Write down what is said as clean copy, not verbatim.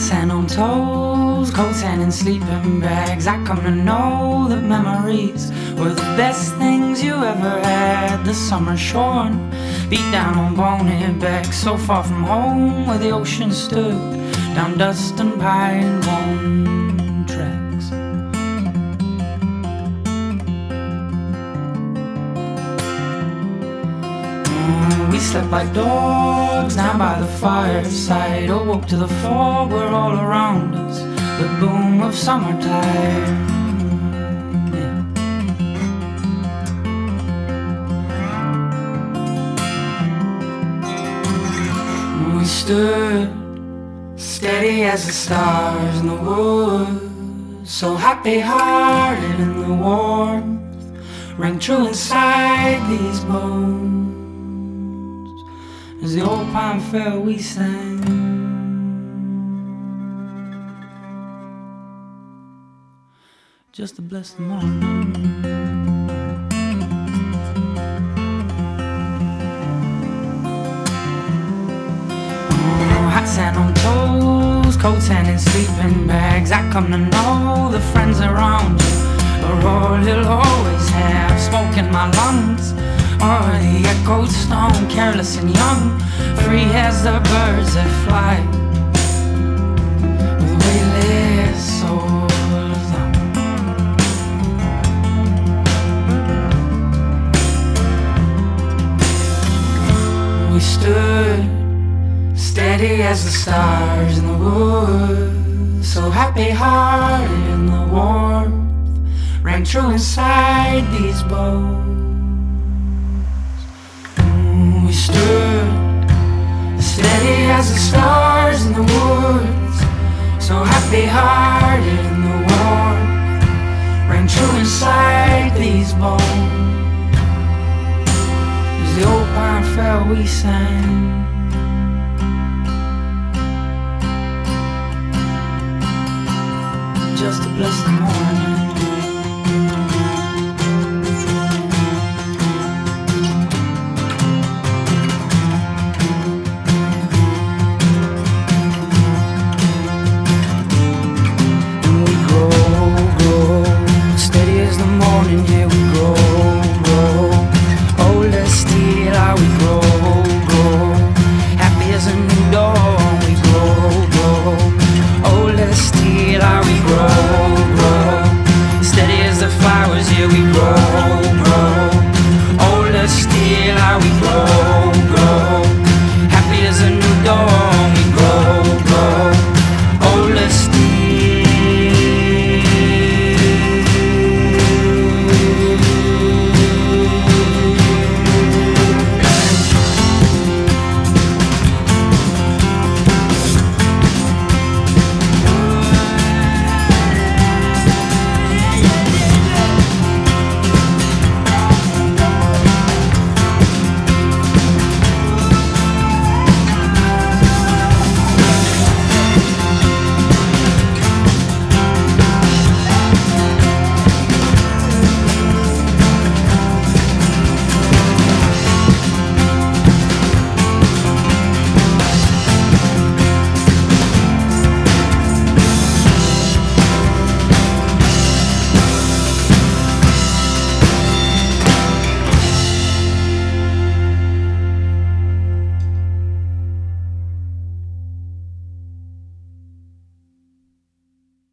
sand on toes, cold sand in sleeping bags. I come to know that memories were the best things you ever had. The summer shorn, beat down on bonehead backs, so far from home where the ocean stood, down dust and pine bone tracks. We slept like dogs down by the fireside, awoke to the fog where all around us the boom of summertime. Yeah. We stood steady as the stars in the woods, so happy-hearted in the warmth rang true inside these bones. As the old pine fell, we sang. Just to bless the morning. Oh, hot sand on toes, cold sand in sleeping bags. I come to know the friends around you are all you'll always have. Smoke in my lungs, or the echoed stone, careless and young, free as the birds that fly, with weightless souls on. We stood steady as the stars in the woods, so happy-hearted in the warmth rang true inside these bones. We stood steady as the stars in the woods, so happy-hearted in the warmth rang true inside these bones. As the old pine fell, we sang. Just to bless the morning.